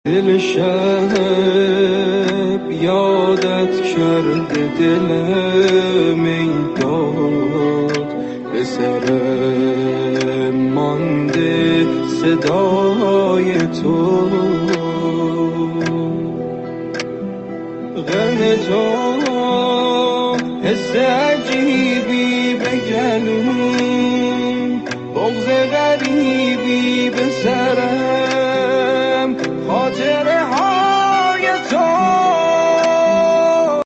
دل شب یادت کرده، دلم ایداد به سرم مانده صدای تو، غم تو حس عجیبی به گلوم، بغض غریبی به سرم،